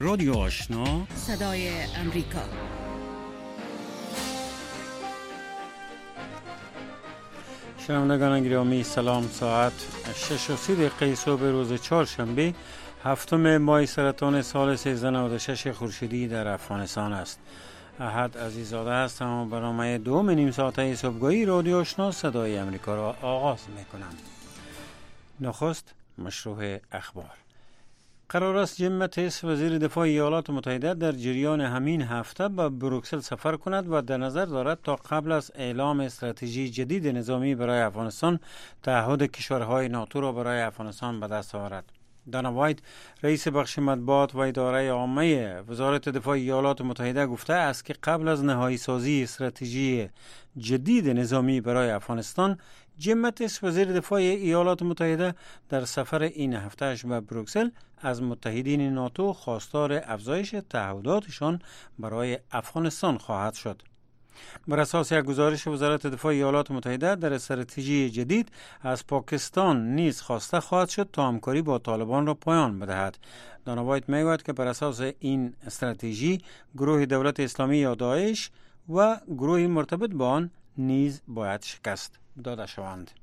رادیو آشنا، صدای امریکا. شنوندگان گرامی سلام. ساعت 6:30 صبح روز چهارشنبه هفتم ماه سرطان سال 1396 خورشیدی در افغانستان است. احد عزیزاده هستم و برنامه دوم نیم ساعته صبحگاهی رادیو آشنا صدای امریکا را آغاز میکنم. نخست مشروع اخبار. قرار است جیم ماتیس وزیر دفاع ایالات متحده در جریان همین هفته به بروکسل سفر کند و در نظر دارد تا قبل از اعلام استراتژی جدید نظامی برای افغانستان تعهد کشورهای ناتو را برای افغانستان به دست آورد. دانا وایت رئیس بخش مطبوعات و اداره عامه وزارت دفاع ایالات متحده گفته است که قبل از نهایی سازی استراتژی جدید نظامی برای افغانستان، جیم ماتیس وزیر دفاع ایالات متحده در سفر این هفتهش به بروکسل از متحدین ناتو خواستار افزایش تعهداتشان برای افغانستان خواهد شد. بر اساس یک گزارش وزارت دفاع ایالات متحده، در استراتژی جدید از پاکستان نیز خواسته خواهد شد تا همکاری با طالبان را پایان بدهد. دانا وایت میگوید که بر اساس این استراتژی گروه دولت اسلامی یا داعش و گروه مرتبط با آن نیز باید شکست داده شوند.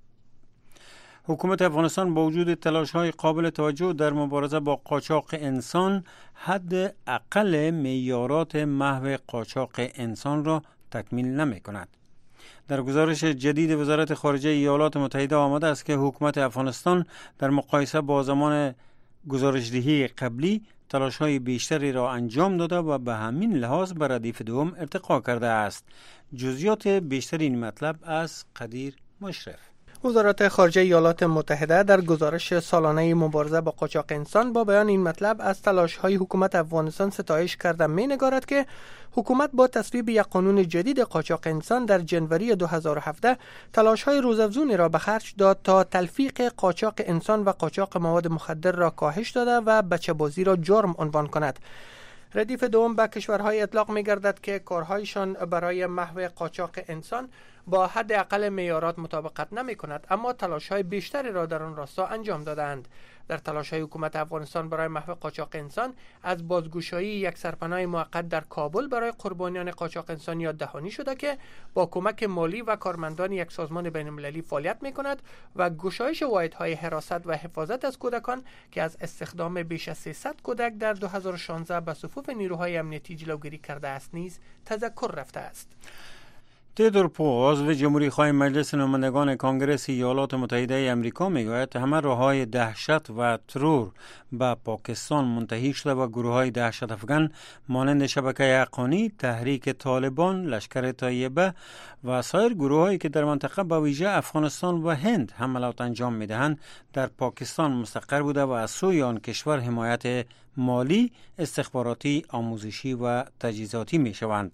حکومت افغانستان با وجود تلاش‌های قابل توجه در مبارزه با قاچاق انسان، حد اقل معیارات محو قاچاق انسان را تکمیل نمی‌کند. در گزارش جدید وزارت خارجه ایالات متحده آمده است که حکومت افغانستان در مقایسه با زمان گزارش‌دهی قبلی تلاش‌های بیشتری را انجام داده و به همین لحاظ به ردیف دوم ارتقا کرده است. جزئیات بیشتر این مطلب از قدیر مشرف. وزارت خارجه ایالات متحده در گزارش سالانه مبارزه با قاچاق انسان با بیان این مطلب از تلاش‌های حکومت افغانستان ستایش کرده می‌نگارد که حکومت با تصویب یک قانون جدید قاچاق انسان در جنوری 2017 تلاش‌های روزافزونی را به خرج داد تا تلفیق قاچاق انسان و قاچاق مواد مخدر را کاهش داده و بچه‌بازی را جرم عنوان کند. ردیف دوم به کشورهای اطلاق می‌گردد که کارهایشان برای محو قاچاق انسان با حد اقل معیارات مطابقت نمی کند، اما تلاش‌های بیشتری را در آن راستا انجام دادند. در تلاش‌های حکومت افغانستان برای محو قاچاق انسان، از بازگشایی یک سرپناه موقت در کابل برای قربانیان قاچاق انسان یاد دهانی شده که با کمک مالی و کارمندان یک سازمان بین‌المللی فعالیت می‌کند و گشایش واحدهای حراست و حفاظت از کودکان که از استخدام بیش از 300 کودک در 2016 به صفوف نیروهای امنیتی جلوگیری کرده است نیز تذکر رفته است. تیودور پو، عضو جمهوری خواه مجلس نمایندگان کانگرس ایالات متحده امریکا میگوید همه راه‌های دهشت و ترور به پاکستان منتهی شده و گروه‌های دهشت افغان مانند شبکه حقانی، تحریک طالبان، لشکر طیبه و سایر گروه‌هایی که در منطقه به ویژه افغانستان و هند حملات انجام می‌دهند در پاکستان مستقر بوده و از سوی آن کشور حمایت مالی، استخباراتی، آموزشی و تجهیزاتی می‌شوند.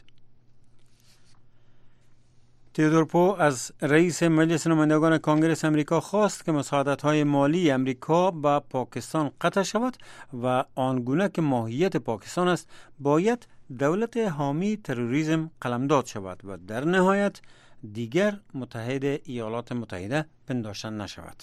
تیودور پو از رئیس مجلس نمایندگان کانگرس امریکا خواست که مساعدت‌های مالی امریکا به پاکستان قطع شود و آنگونه که ماهیت پاکستان است باید دولت حامی تروریسم قلمداد شود و در نهایت دیگر متحد ایالات متحده پنداشته نشود.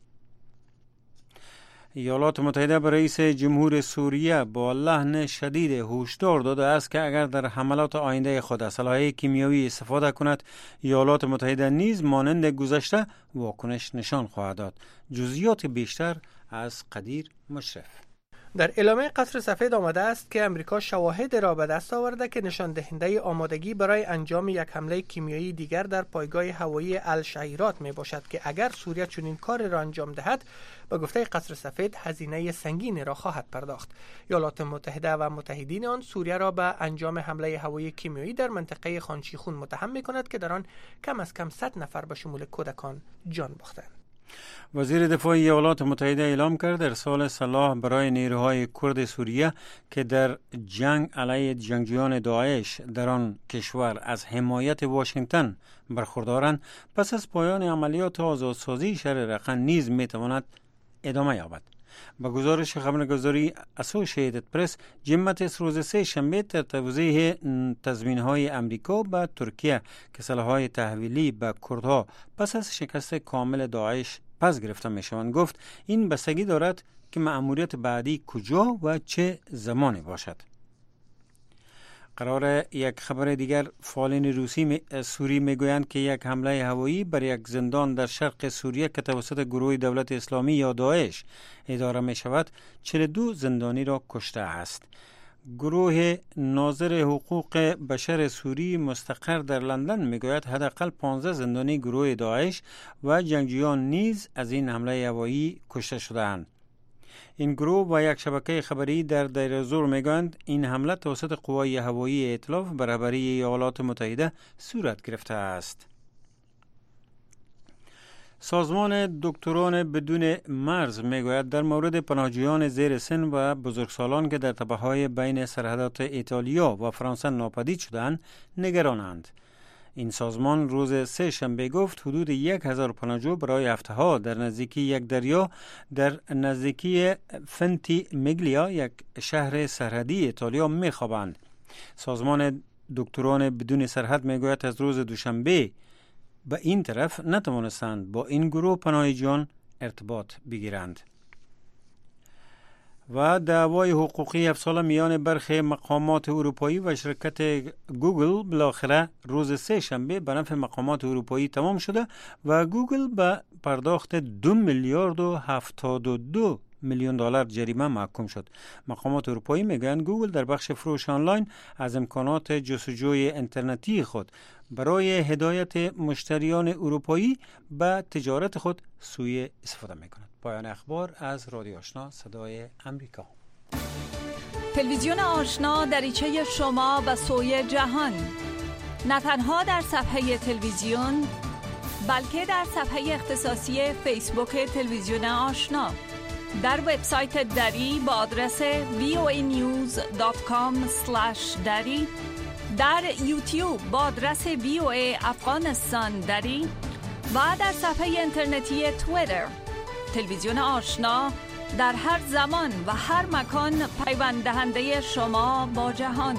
ایالات متحده به رئیس جمهور سوریه با لحن شدید هشدار داده است که اگر در حملات آینده خود از اسلحه کیمیایی استفاده کند، ایالات متحده نیز مانند گذشته واکنش نشان خواهد داد. جزئیات بیشتر از قدیر مشرف. در اعلامیه قصر سفید آمده است که امریکا شواهد را به دست آورده که نشان دهنده آمادگی برای انجام یک حمله کیمیایی دیگر در پایگاه هوایی الشعیرات می باشد که اگر سوریه چنین کار را انجام دهد، به گفته قصر سفید هزینه سنگینی را خواهد پرداخت. ایالات متحده و متحدین آن سوریه را به انجام حمله هوایی کیمیایی در منطقه خانشیخون متهم می کند که در آن کم از کم 100 نفر به شمول کودکان جان باختند. وزیر دفاع ایالات متحده اعلام کرد ارسال سلاح برای نیروهای کرد سوریه که در جنگ علیه جنگجویان داعش در آن کشور از حمایت واشنگتن برخوردارند پس از پایان عملیات آزادسازی شهر رقه نیز میتواند ادامه یابد. با گزارش خبرنگاری اسوسییتد پرس، جیم ماتیس روز سه شنبه در توضیح تضمین‌های امریکا به ترکیه که سلاح‌های تحویلی به کردها پس از شکست کامل داعش پس گرفته می‌شوند گفت این بستگی دارد که مأموریت بعدی کجا و چه زمانی باشد. قرار یک خبر دیگر، فعالین سوری میگویند که یک حمله هوایی بر یک زندان در شرق سوریه که توسط گروه دولت اسلامی یا داعش اداره می شود 42 زندانی را کشته است. گروه ناظر حقوق بشر سوری مستقر در لندن میگوید حداقل 15 زندانی گروه داعش و جنگجویان نیز از این حمله هوایی کشته شدند. این گروه و یک شبکه خبری در دیر الزور میگویند این حمله توسط قوای هوایی ائتلاف به رهبری ایالات متحده صورت گرفته است. سازمان دکتران بدون مرز میگوید در مورد پناهجویان زیر سن و بزرگسالان که در تپه‌های بین سرحدات ایتالیا و فرانسه ناپدید شدند نگرانند. این سازمان روز سه شنبه گفت حدود 1000 پناهجو برای هفته‌ها در نزدیکی یک دریا در نزدیکی فنتی میگلیا، یک شهر سرحدی ایتالیا میخوابند. سازمان دکتران بدون سرحد میگوید از روز دوشنبه به این طرف نتوانستند با این گروه پناهجویان ارتباط بگیرند. و دعوای حقوقی 7 ساله میان برخی مقامات اروپایی و شرکت گوگل بالاخره روز سه شنبه به نفع مقامات اروپایی تمام شده و گوگل به پرداخت 2 میلیارد و 72 میلیون دلار جریمه محکوم شد. مقامات اروپایی میگویند گوگل در بخش فروش آنلاین از امکانات جستجوی اینترنتی خود برای هدایت مشتریان اروپایی به تجارت خود سوء استفاده میکند. پایان اخبار از رادیو آشنا صدای امریکا. تلویزیون آشنا دریچه شما به سوی جهان، نه تنها در صفحه تلویزیون بلکه در صفحه اختصاصی فیسبوک تلویزیون آشنا، در وبسایت دری با آدرس voanews.com/dari، در یوتیوب با آدرس VOA افغانستان دری و در صفحه اینترنتی توییتر. تلویزیون آشنا در هر زمان و هر مکان پیوند دهنده شما با جهان.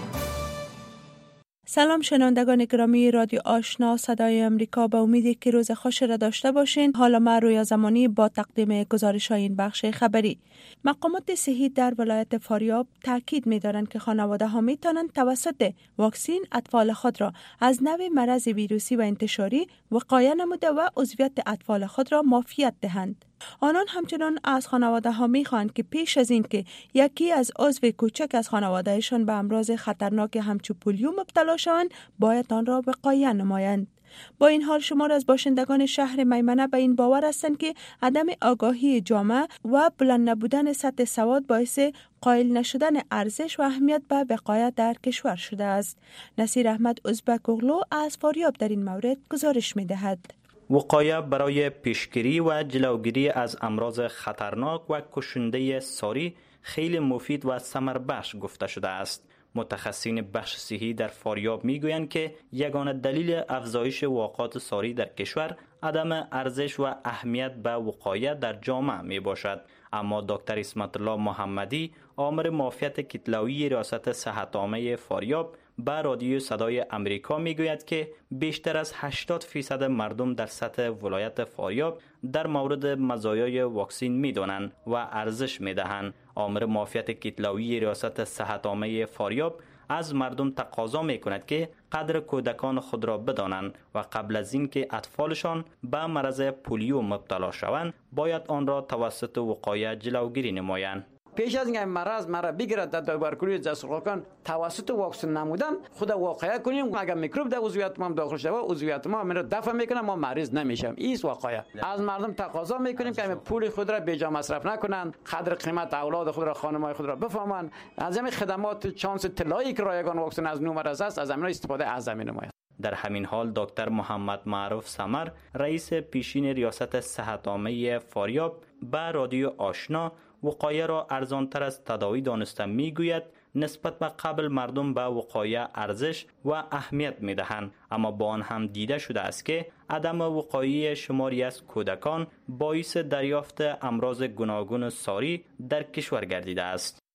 سلام شنوندگان گرامی رادیو آشنا صدای امریکا، به امیدی که روز خوش را داشته باشین. حالا من رویا زمانی با تقدیم گزارش های این بخش خبری. مقامات صحی در ولایت فاریاب تاکید می دارند که خانواده ها می توانند توسط واکسین اطفال خود را از نوع مرض ویروسی و انتشاری وقایه نموده و عضویت اطفال خود را معافیت دهند. آنان همچنان از خانواده ها می خواهند که پیش از این که یکی از عضو کوچک از خانوادهشان به امراض خطرناک همچون پولیو مبتلا شوند باید آن را وقایه نمایند. با این حال شمار از باشندگان شهر میمنه به این باور هستند که عدم آگاهی جامعه و بلند نبودن سطح سواد باعث قائل نشدن ارزش و اهمیت به وقایه در کشور شده است. نصیر احمد ازبک اغلو از فاریاب در این مورد گزارش می دهد. وقایه برای پیشگیری و جلوگیری از امراض خطرناک و کشنده ساری خیلی مفید و ثمربخش گفته شده است. متخصصین بخش صحی در فاریاب میگویند که یگانه دلیل افزایش واقعات ساری در کشور عدم ارزش و اهمیت به وقایه در جامعه می باشد. اما دکتر اسمت الله محمدی، آمر معافیت کتلوی ریاست صحت عامه فاریاب، به رادیو صدای امریکا میگوید که بیشتر از 80% مردم در سطح ولایت فاریاب در مورد مزایای واکسین میدانند و ارزش میدهند. آمر معافیت کتلوی ریاست صحت عامه فاریاب از مردم تقاضا میکند که قدر کودکان خود را بدانند و قبل از اینکه اطفالشان به مرض پولیو مبتلا شوند باید آن را توسط وقایه جلوگیری نمایند. پیش از اینکه مرض بگیرد در توبرکلوز جسورکان توسط واکسن نمودن خود واقعه کنیم اگر میکروب در عضویت ما داخل شود عضویت ما رو دفع میکنه ما مریض نمیشیم. این واقعه. از مردم تقاضا میکنیم که پول خود را بیجا مصرف نکنند، قدر قیمت اولاد خود را خانمای خود را بفهمند، از همین خدمات چانس طلایی که رایگان واکسن از نو مرض است از همین استفاده اعظمی نماید. در همین حال دکتر محمد معروف سمر، رئیس پیشین ریاست صحت عامه فاریاب، به رادیو آشنا وقایه را ارزانتر از تداوی دانسته میگوید نسبت به قبل مردم به وقایه ارزش و اهمیت میدهند، اما با آن هم دیده شده است که عدم وقایه شماری از کودکان باعث دریافت امراض گوناگون ساری در کشور گردیده است.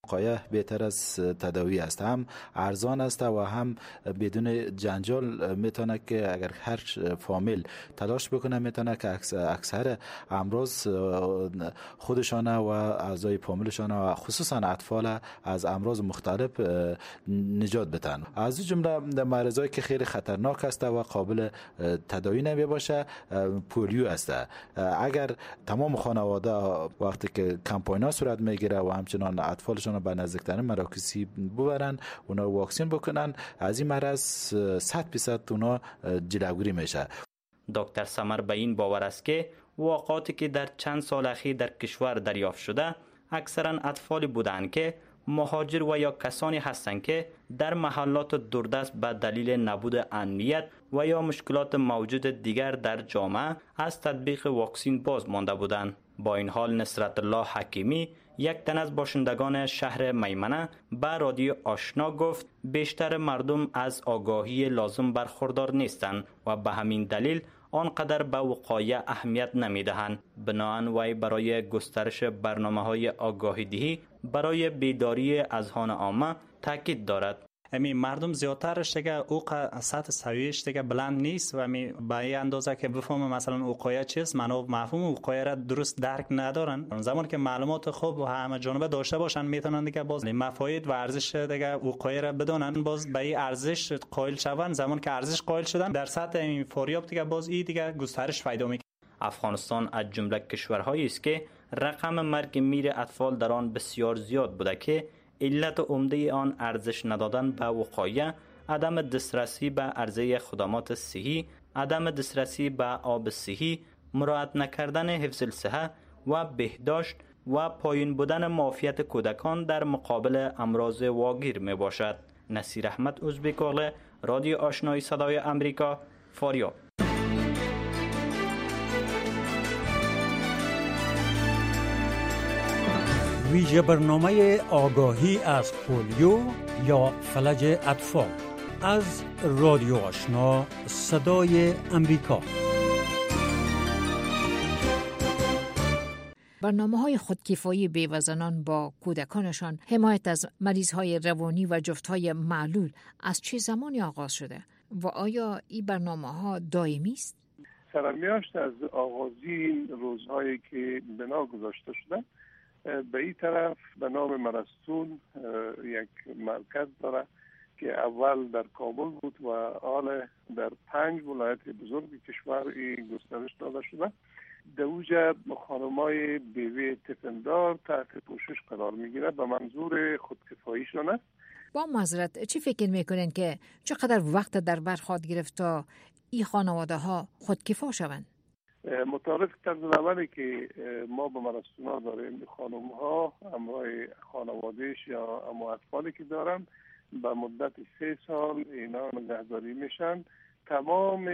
وقایه بهتر از تداوی است، هم ارزان است و هم بدون جنجال میتونه که اگر هر فامیل تلاش بکنه میتونه که اکثر امراض خودشان و اعضای فامیلشان و خصوصا اطفال از امراض مختلف نجات بدن. از این جمله مرضایی که خیلی خطرناک است و قابل تداوی نمی باشه پولیو است. اگر تمام خانواده وقتی که کمپاین صورت میگیره و همچنان اطفالشان به نزدیکترین مراکزی ببرن، اونا واکسین بکنن، از این مرض 100% اونا جلوگیری میشه. دکتر سمر به این باور است که واقعاتی که در چند سال اخیر در کشور دریافت شده اکثرا اطفالی بودند که مهاجر و یا کسانی هستند که در محلات دوردست به دلیل نبود امنیت و یا مشکلات موجود دیگر در جامعه از تطبیق واکسین باز مانده بودند. با این حال نصرت الله حکیمی، یک تن از باشندگان شهر میمنه، به رادیو آشنا گفت بیشتر مردم از آگاهی لازم برخوردار نیستند و به همین دلیل آنقدر به وقایع اهمیت نمیدهند. بنابراین وی برای گسترش برنامه‌های آگاهی دهی برای بیداری اذهان عامه تاکید دارد. مردم زیادترش دیگه سطح سویش دیگه بلند نیست و به این اندازه که بفهمه مثلا وقایع چیست، مفهوم وقایع را درست درک ندارن. زمان که معلومات خوب و همه جانبه داشته باشن میتونن دیگه باز مفاهیم و ارزش دیگه وقایع را بدونن، باز به این ارزش قائل شون. زمان که ارزش قائل شدن در سطح این فوریاب دیگه باز این دیگه گسترش پیدا میکنه. افغانستان از جمله کشورهایی است که رقم مرگ میر اطفال در آن بسیار زیاد بوده که علت عمده آن ارزش ندادن به وقایع، عدم دسترسی به عرضه خدمات صحی، عدم دسترسی به آب صحی، مراعات نکردن حفظ الصحه و بهداشت و پایین بودن معافیت کودکان در مقابل امراض واگیر می باشد. نصیر احمد ازبک‌آغلی، رادیو آشنای صدای امریکا، فاریاب. ویژه برنامه آگاهی از پولیو یا فلج اطفال از رادیو آشنا صدای امریکا. برنامه‌های خودکفایی بیوه‌زنان با کودکانشان حمایت از مریض‌های روانی و جفت‌های معلول از چه زمانی آغاز شده و آیا این برنامه‌ها دائمی است؟ سرمیاشت از آغازی روزهایی که بنا گذاشته شده به این طرف به نام مرستون یک مرکز داره که اول در کابل بود و حال در 5 ولایت بزرگ کشور این گسترش داده شده. در اوجه خانمای بیوی تفندار تحت پوشش قرار میگیره به منظور خودکفاییشان است. با معذرت چی فکر میکنین که چقدر وقت در بر خواهد گرفت تا این خانواده ها خودکفا شوند؟ متعارف طرز اولی که ما به مرستونا داریم، خانم ها همراه خانوادهش یا اما اطفالی که دارن به مدت 3 سال اینا نگهداری میشن. تمام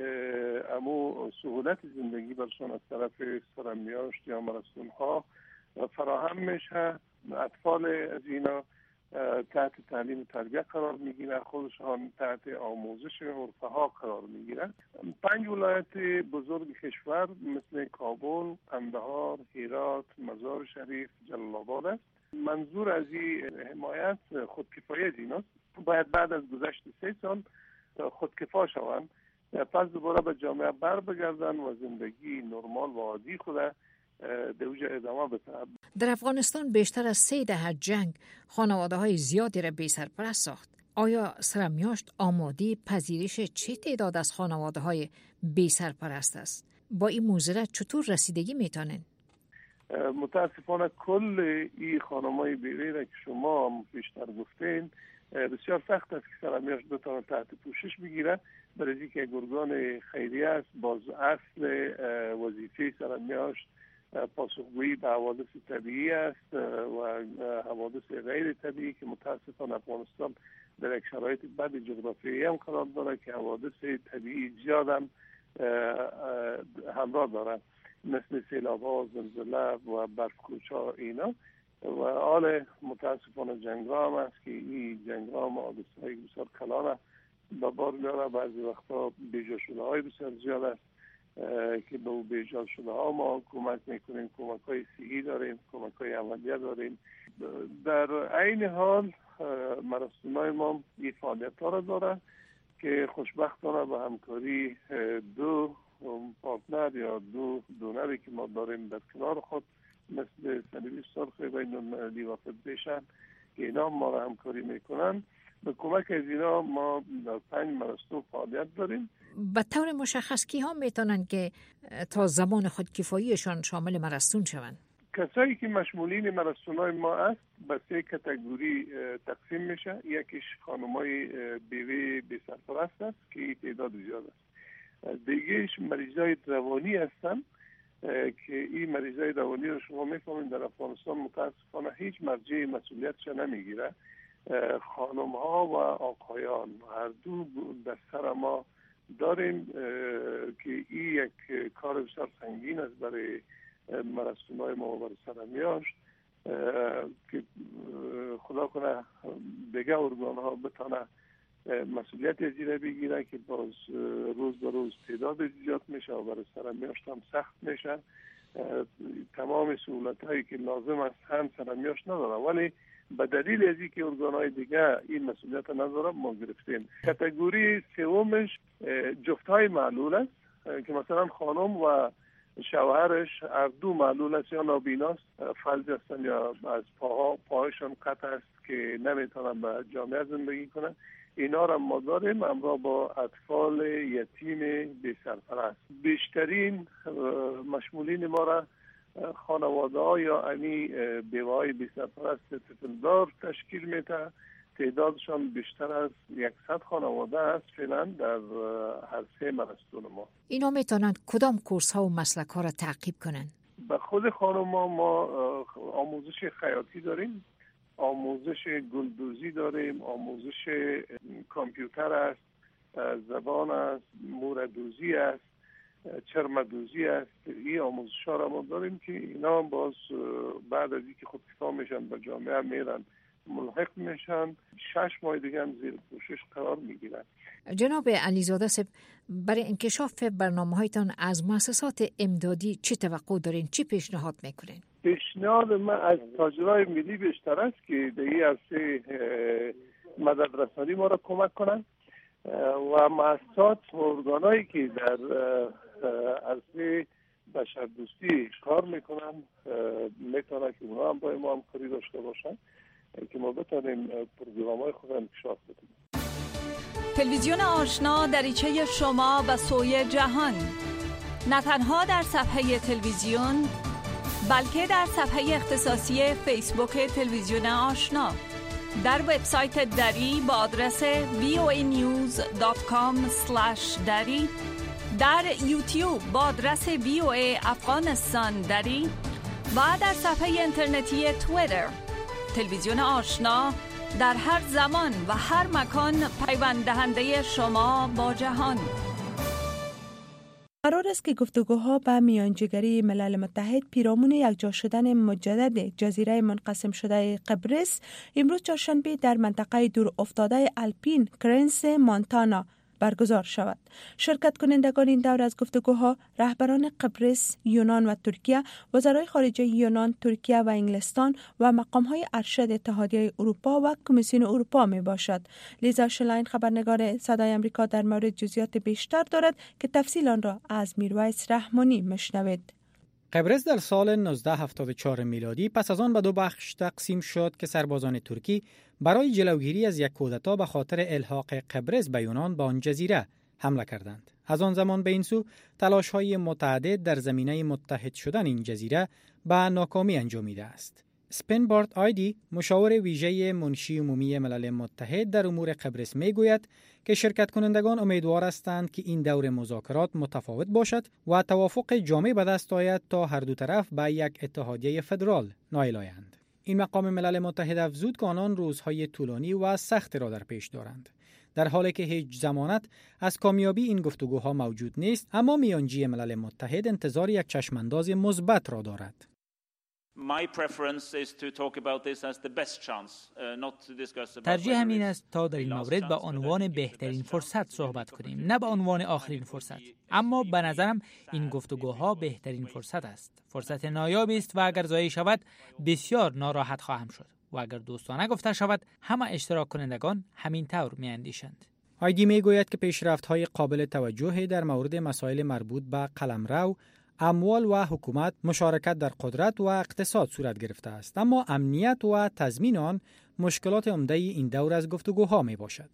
امو سهولت زندگی برشان از طرف سرمیاشت یا مرستون ها فراهم میشه. اطفال از اینا تحت تعلیم و تربیت قرار میگیرن، خودشان تحت آموزش حرفه ها قرار میگیرن. 5 ولایت بزرگ کشور مثل کابل، قندهار، هرات، مزار شریف، جلال آباد است. منظور از این حمایت خودکفایی از ایناست. باید بعد از گذشت 3 سال خودکفا شوند، پس دوباره به جامعه بر بگردن و زندگی نرمال و عادی خود دوجه ادامه بده. در افغانستان بیشتر از 3 دهه جنگ خانواده های زیادی را بی سرپرست ساخت. آیا سرمیاشت آماده پذیرش چه تعداد از خانواده های بی سرپرست است؟ با این موضوع چطور رسیدگی میتونن؟ متاسفانه کل این خانمای بیوی را که شما هم بیشتر گفتین بسیار سخت است که سرمیاشت بتونه تحت پوشش بگیره، برای اینکه گروگان خیریه است. باز اصل وظیفه سرمیاشت پاسخگویی به حوادث طبیعی است و حوادث غیر طبیعی که متاسفانه افغانستان در یک شرایط بد جغرافیایی هم قرار داره که حوادث طبیعی زیاد هم همراه دارن، مثل سیلاب‌ها، زلزله و برف‌کوچ‌ها اینا. و حال متاسفانه جنگ‌ها هم است که این جنگ‌ها هم حادثه‌های بسیار کلان به بار میاره. بعضی وقتا بیجا شده‌های بسیار زیاد است که به او بیجال شده ها ما کمک میکنیم. کمک های صحی داریم، کمک های اولیه داریم. در عین حال مراسم‌های ما این فعالیت ها را داره که خوشبختانه به همکاری دو پارتنر یا دو دونری که ما داریم در کنار خود مثل صلیب سرخ بین المللی و فدریشن که اینا ما را همکاری میکنن. به کمک از اینا ما در 5 مراسم فعالیت داریم. به طور مشخص کی ها میتونن که تا زمان خودکفاییشان شامل مرستون شوند؟ کسایی که مشمولین مرستونای ما است به 3 کاتگوری تقسیم میشه. یکیش خانمای بیوه بی سرپرست است که تعداد زیاد است. دیگهش مریضای روانی هستن که این مریضای روانی رو شما میفهمید در افغانستان متاسفانه هیچ مرجع مسئولیتش نمیگیره. خانم ها و آقایان هر دو در سر ما داریم که این یک کار بسیار سنگین است برای مراسم‌های ما و برای سرمیاشت که خدا کنه دیگه ارگان ها بتانه مسئولیت زیر بگیره که باز روز به روز تعداد زیاد میشه و برای سرمیاشت هم سخت میشه. تمام سهولت هایی که لازم است هم سرمیاشت نداره، ولی به دلیل از اینکه ارگان‌های دیگه این مسئولیت نداره ما گرفتیم. کاتگوری سومش جفت‌های معلول است که مثلا خانم و شوهرش هر دو معلول است یا نابیناست، فلج هستن یا از پاهاشون قطع است که نمیتونن به جامعه زندگی کنن. اینا را ما داریم همراه با اطفال یتیم بی سرپرست. بیشترین مشمولین ما را خانواده ها یا انی بیوه های بی سرپرست طفلدار تشکیل میده. تعدادشان بیشتر از 100 خانواده است فعلا در هر 3 مرستون ما. اینا میتونن کدام کورس ها و مسلک ها را تعقیب کنن؟ به خود خانم ما آموزش خیاطی داریم، آموزش گلدوزی داریم، آموزش کامپیوتر است، زبان است، موردوزی است، چرمدوزی است. این آموزش ها را ما داریم که اینا باز بعد از اینکه خودکفا میشن به جامعه میرن ملحق میشن 6 ماه دیگه هم زیر پوشش قرار میگیرن. جناب علیزاده صاحب، برای انکشاف برنامه‌هایتان از مؤسسات امدادی چی توقع دارین؟ چی پیشنهاد میکنین؟ پیشنهاد من از تاجرای ملی بیشتر است که در این عرصه مدد رسانی ما را کمک کنن و مؤسسات و ارگانایی که در عرصه بشردوستی کار میکنن میتونن که اونا هم با ما همکاری داشته باشن که ما بتونیم پروگرام‌های خود را انکشاف بدیم. تلویزیون آشنا دریچه شما به سوی جهان، نه تنها در صفحه تلویزیون بلکه در صفحه اختصاصی فیسبوک تلویزیون آشنا، در وبسایت دری با آدرس voanews.com/dari، در یوتیوب با آدرس VOA افغانستان دری و در صفحه اینترنتی توییتر. تلویزیون آشنا در هر زمان و هر مکان پیوند دهنده شما با جهان. قرار است که گفتگوها به میانجیگری ملل متحد پیرامون یکجا شدن مجدد جزیره منقسم شده قبرس امروز چهارشنبه در منطقه دور افتاده الپین کرنس مونتانا برگزار شود. شرکت کنندگان این دور از گفتگوها رهبران قبرس، یونان و ترکیه، وزرای خارجه یونان، ترکیه و انگلستان و مقام‌های ارشد اتحادیه اروپا و کمیسیون اروپا می باشد. لیزا شلاین خبرنگار صدای آمریکا در مورد جزئیات بیشتر دارد که تفصیل آن را از میرویس رحمانی مشنوید. قبرس در سال 1974 میلادی پس از آن به 2 بخش تقسیم شد که سربازان ترکی برای جلوگیری از یک کودتا به خاطر الحاق قبرس به یونان به آن جزیره حمله کردند. از آن زمان به این سو تلاش‌های متعدد در زمینه متحد شدن این جزیره به ناکامی انجامیده است. اسپنبارت آیدی، مشاور ویژه منشی عمومی ملل متحد در امور قبرس میگوید که شرکت کنندگان امیدوار هستند که این دور مذاکرات متفاوت باشد و توافق جامع به دست آید تا هر دو طرف به یک اتحادیه فدرال نائل آیند. این مقام ملل متحد افزود که آنان روزهای طولانی و سخت را در پیش دارند. در حالی که هیچ ضمانت از کامیابی این گفتگوها موجود نیست، اما میانجی ملل متحد انتظار یک چشمانداز مثبت را دارد. ترجیح همین است تا در این مورد به عنوان بهترین فرصت صحبت کنیم، نه به عنوان آخرین فرصت. اما به نظرم این گفتگوها بهترین فرصت است. فرصت نایابی است و اگر ضایع شود بسیار ناراحت خواهم شد و اگر دوستانه گفته شود همه اشتراک کنندگان همین طور می‌اندیشند. هایدی میگوید که پیشرفت‌های قابل توجهی در مورد مسائل مربوط به قلمرو، اموال و حکومت، مشارکت در قدرت و اقتصاد صورت گرفته است، اما امنیت و تضمین آن مشکلات عمده این دور از گفتگوها می باشد.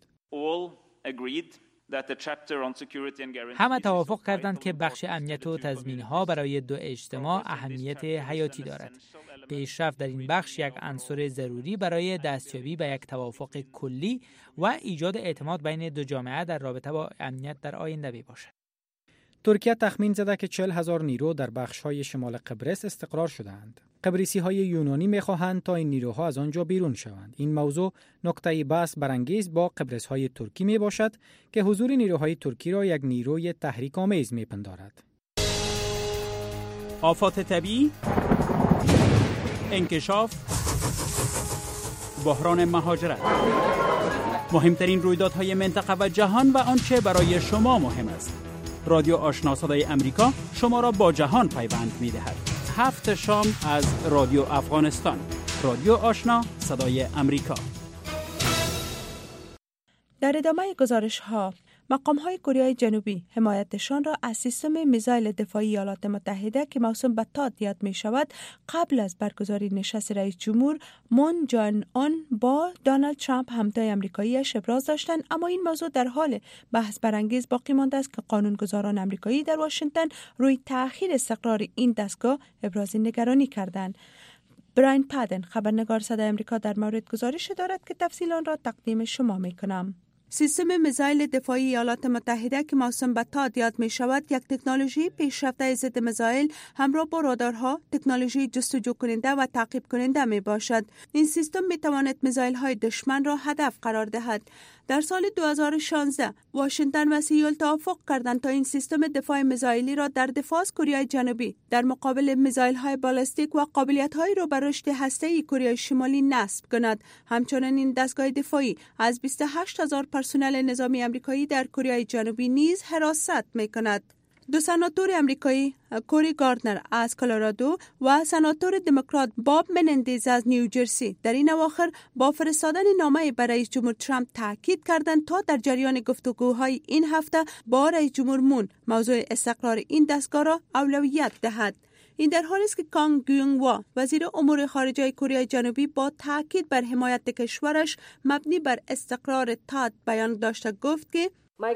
همه توافق کردند که بخش امنیت و تضمین‌ها برای دو اجتماع اهمیت حیاتی دارد. پیشرفت در این بخش یک عنصر ضروری برای دستیابی به یک توافق کلی و ایجاد اعتماد بین دو جامعه در رابطه با امنیت در آینده می باشد. ترکیه تخمین زده که 40,000 نیرو در بخش‌های شمال قبرس استقرار شده‌اند. قبرسی‌های یونانی می‌خواهند تا این نیروها از آنجا بیرون شوند. این موضوع نقطه بحث برانگیز با قبرس‌های ترکی میباشد که حضور نیروهای ترکی را یک نیروی تحریک‌آمیز میپندارد. آفات طبیعی، انکشاف، بحران مهاجرت، مهمترین رویدادهای منطقه و جهان و آنچه برای شما مهم است. رادیو آشنا صدای امریکا شما را با جهان پیوند می‌دهد. 7 شام از رادیو افغانستان. رادیو آشنا صدای امریکا. در ادامه گزارش‌ها، مقام‌های کره جنوبی حمایتشان را از سیستم میزایل دفاعی ایالات متحده که موسوم به تاد یاد می‌شود قبل از برگزاری نشست رئیس جمهور مون جان آن با دونالد ترامپ همتای آمریکایی‌اش ابراز داشتند، اما این موضوع در حال بحث برانگیز باقی مانده است که قانونگذاران آمریکایی در واشنگتن روی تأخیر استقرار این دستگاه ابراز نگرانی کردند. براین پادن خبرنگار صدای آمریکا در مورد گزارش دارد که تفصیل آن را تقدیم شما می‌کنم. سیستم میزایل دفاعی ایالات متحده که موسوم به تاد یاد می شود یک تکنولوژی پیشرفته ضد میزایل همراه با رادارها، تکنولوژی جستجو کننده و تعقیب کننده می باشد. این سیستم می تواند میزایل های دشمن را هدف قرار دهد. در سال 2016 واشنگتن و سیول توافق کردند تا این سیستم دفاع میزایلی را در دفاع از کره جنوبی در مقابل میزایل های بالستیک و قابلیت های رو به رشد هسته‌ای کره شمالی نصب کند. همچنین این دستگاه دفاعی از 28,000 پرسنل نظامی آمریکایی در کره جنوبی نیز حراست می‌کند. دو سناتور آمریکایی، کوری گاردنر از کلرادو و سناتور دموکرات باب منندز از نیوجرسی، در این اواخر با فرستادن نامه به رئیس جمهور ترامپ تاکید کردند تا در جریان گفتگوهای این هفته با رئیس جمهور مون موضوع استقرار این دستگاه را اولویت دهد. این در حالی است که کانگ گیونگ وا وزیر امور خارجه کره جنوبی با تاکید بر حمایت کشورش مبنی بر استقرار تاد بیان داشته گفت که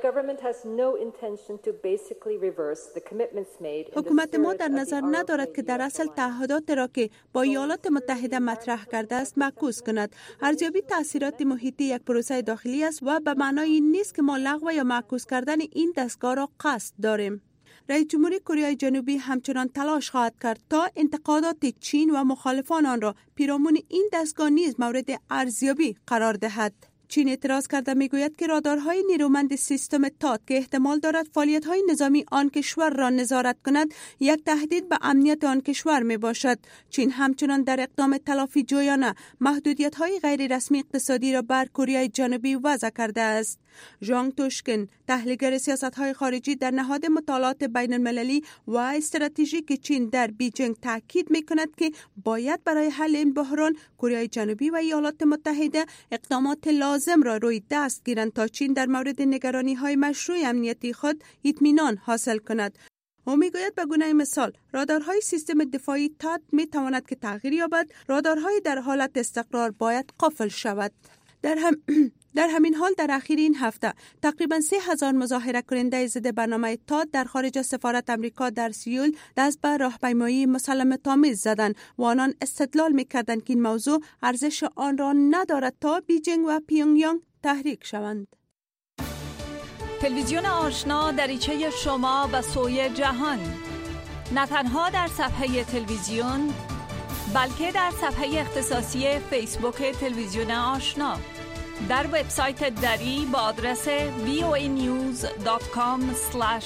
حکومت ما در نظر ندارد که در اصل تعهدات را که با ایالات متحده مطرح کرده است معکوس کند. ارزیابی تاثیرات محیطی یک پروسه داخلی است و به معنای این نیست که ما لغو یا معکوس کردن این دستگاه را قصد داریم. رئیس جمهوری کره جنوبی همچنان تلاش خواهد کرد تا انتقادات چین و مخالفان آن را پیرامون این دستگاه نیز مورد ارزیابی قرار دهد. چین اعتراض کرده میگوید که رادارهای نیرومند سیستم تاد که احتمال دارد فعالیت‌های نظامی آن کشور را نظارت کند یک تهدید به امنیت آن کشور می باشد. چین همچنان در اقدام تلافی جویانه محدودیت‌های غیر رسمی اقتصادی را بر کره جنوبی وضع کرده است. ژانگ توشکن، تحلیلگر سیاست‌های خارجی در نهاد مطالعات بین‌المللی و استراتژیک چین در بیجینگ تاکید می‌کند که باید برای حل این بحران کره جنوبی و ایالات متحده اقدامات لازم را روی دست گیرند تا چین در مورد نگرانی‌های مشروع امنیتی خود اطمینان حاصل کند. او میگوید به گونه مثال رادارهای سیستم دفاعی تاد می‌تواند که تغییر یابد، رادارهای در حالت استقرار باید قفل شود. در همین حال در اخیر این هفته تقریباً 3,000 مظاهره کننده ضد برنامه تاد در خارج از سفارت آمریکا در سیول دست به راهپیمایی مسالمت‌آمیز زدند و آنان استدلال می‌کردند که این موضوع ارزش آن را ندارد تا بیجینگ و پیونگیانگ تحریک شوند. تلویزیون آشنا دریچه شما به سوی جهان، نه تنها در صفحه تلویزیون بلکه در صفحه اختصاصی فیسبوک تلویزیون آشنا، در وبسایت دری با آدرس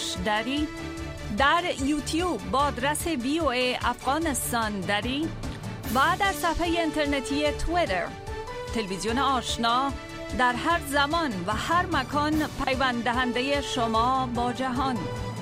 voanews.com/dari، در یوتیوب با آدرس VOA افغانستان دری و در صفحه اینترنتی توییتر. تلویزیون آشنا در هر زمان و هر مکان پیوند دهنده شما با جهان.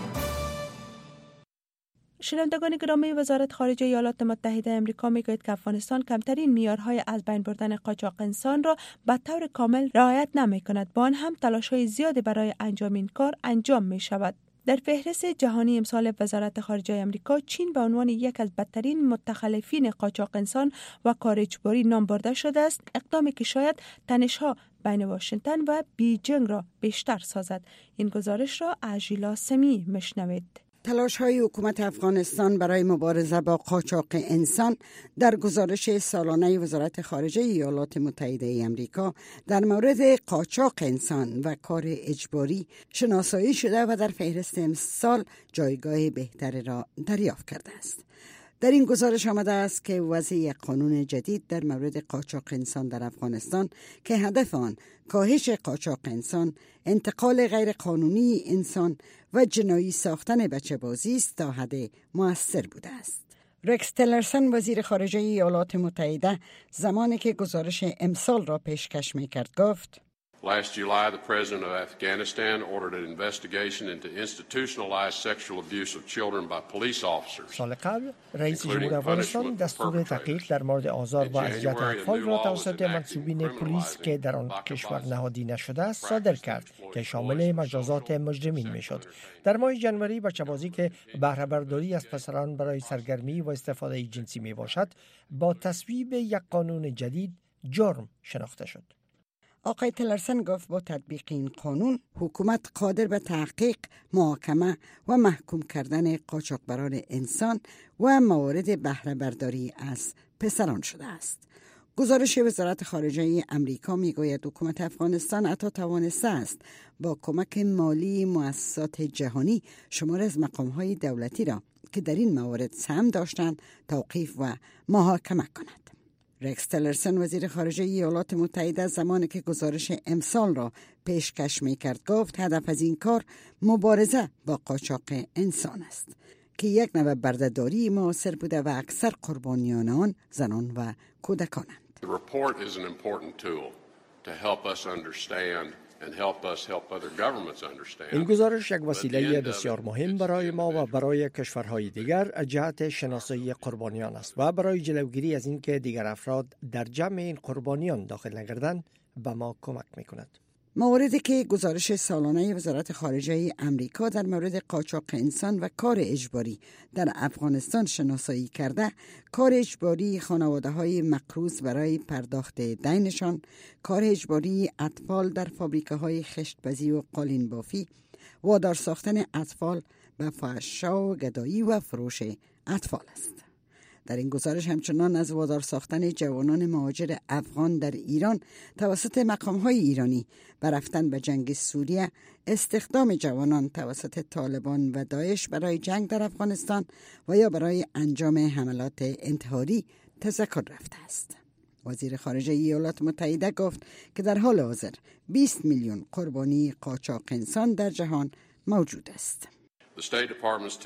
شنوندگان گرامی، وزارت خارجه ایالات متحده آمریکا میگوید که افغانستان کمترین معیارهای از بین بردن قاچاق انسان را به طور کامل رعایت نمی‌کند، با آن هم تلاش‌های زیادی برای انجام این کار انجام می‌شود. در فهرست جهانی امسال وزارت خارجه آمریکا، چین به عنوان یک از بدترین متخلفین قاچاق انسان و کار اجباری نام برده شده است، اقدامی که شاید تنش‌ها بین واشنگتن و بیجینگ را بیشتر سازد. این گزارش را اژیلا سمی میشنوید. تلاش‌های حکومت افغانستان برای مبارزه با قاچاق انسان در گزارش سالانه وزارت خارجه ایالات متحده آمریکا در مورد قاچاق انسان و کار اجباری شناسایی شده و در فهرست امسال جایگاه بهتری را دریافت کرده است. در این گزارش آمده است که وضع یک قانون جدید در مورد قاچاق انسان در افغانستان که هدف آن کاهش قاچاق انسان، انتقال غیر قانونی انسان و جنایی ساختن بچه‌بازی است تا حد مؤثر بوده است. رکس تلرسن وزیر خارجه ایالات متحده زمانی که گزارش امسال را پیشکش می‌کرد گفت: Last July, the President of Afghanistan ordered an investigation into institutionalized sexual abuse of children by police officers. سال قبل رئیس جمهور افغانستان دستور تحقیق در مورد آزار و اذیت اطفال را توسط منصوبین پلیس که در آن کشور نهادینه شده است صادر کرد که شامل مجازات مجرمین میشد. در ماه ژانویه بچه‌بازی که بهره برداری از پسران برای سرگرمی و استفاده جنسی می باشد با تصویب یک قانون جدید جرم شناخته شد. آقای تلرسن گفت با تطبیق این قانون حکومت قادر به تحقیق، محاکمه و محکوم کردن قاچاقبران انسان و موارد بهره برداری از پسران شده است. گزارش وزارت خارجه امریکا میگوید حکومت افغانستان حتی توانسته است با کمک مالی مؤسسات جهانی شمار از مقام‌های دولتی را که در این موارد سهم داشتند توقیف و محاکمه کند. رکس تلرسن وزیر خارجه ایالات متحده زمانی که گزارش امسال را پیشکش می‌کرد گفت هدف از این کار مبارزه با قاچاق انسان است که یک نوع بردهداری معاصر بوده و اکثر قربانیان آن زنان و کودکانند. The report is an important tool to help us understand and help other governments understand. این گزارش یک وسیله بسیار مهم برای ما و برای کشورهای دیگر جهت شناسایی قربانیان است و برای جلوگیری از اینکه دیگر افراد در جمع این قربانیان داخل نگردند به ما کمک می‌کند. موردی که گزارش سالانه وزارت خارجه امریکا در مورد قاچاق انسان و کار اجباری در افغانستان شناسایی کرده، کار اجباری خانواده‌های مقروض برای پرداخت دینشان، کار اجباری اطفال در فابریکه‌های خشت‌بازی و قالین بافی، وادار ساختن اطفال به فحشا و گدایی و فروش اطفال است. در این گزارش همچنان از وادار ساختن جوانان مهاجر افغان در ایران توسط مقام‌های ایرانی و رفتن به جنگ سوریه، استخدام جوانان توسط طالبان و داعش برای جنگ در افغانستان و یا برای انجام حملات انتحاری تذکر رفته است. وزیر خارجه ایالات متحده گفت که در حال حاضر 20 میلیون قربانی قاچاق انسان در جهان موجود است. The State Department's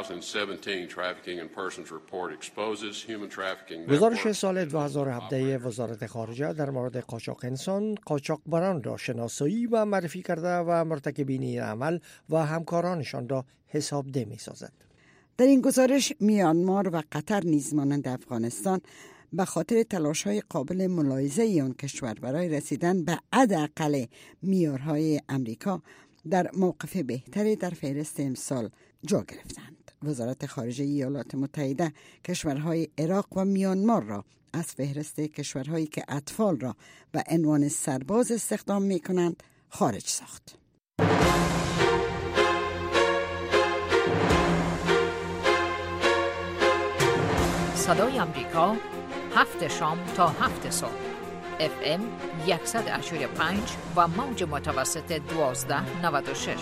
2017 Trafficking in Persons Report exposes human trafficking. گزارش سال 2017 وزارت خارجه در مورد قاچاق انسان، قاچاقبران را شناسایی و معرفی کرده و مرتکبین این عمل و همکارانشان را حسابده می‌سازد. در این گزارش میانمار و قطر نیز مانند افغانستان به خاطر تلاش‌های قابل ملاحظه آن کشور برای رسیدن به حداقل معیارهای امریکا در موقف بهتری در فهرست امسال جا گرفتند. وزارت خارجه ایالات متحده کشورهای عراق و میانمار را از فهرست کشورهایی که اطفال را به عنوان سرباز استخدام می‌کنند خارج ساخت. صدای آمریکا 7 شام تا 7 صبح FM 100.5 و موج متوسط 1296.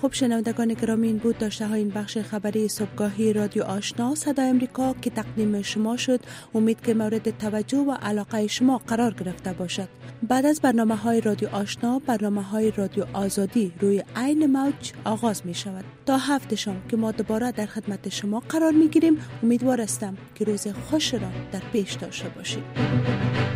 خب شنوندگان گرامی، این بود داشته های این بخش خبری صبحگاهی رادیو آشنا صدای امریکا که تقدیم شما شد. امید که مورد توجه و علاقه شما قرار گرفته باشد. بعد از برنامه های رادیو آشنا، برنامه های رادیو آزادی روی عین موج آغاز می شود. تا هفته شام که ما دوباره در خدمت شما قرار می گیریم. امیدوار هستم که روز خوش را در پیش داشته باشید.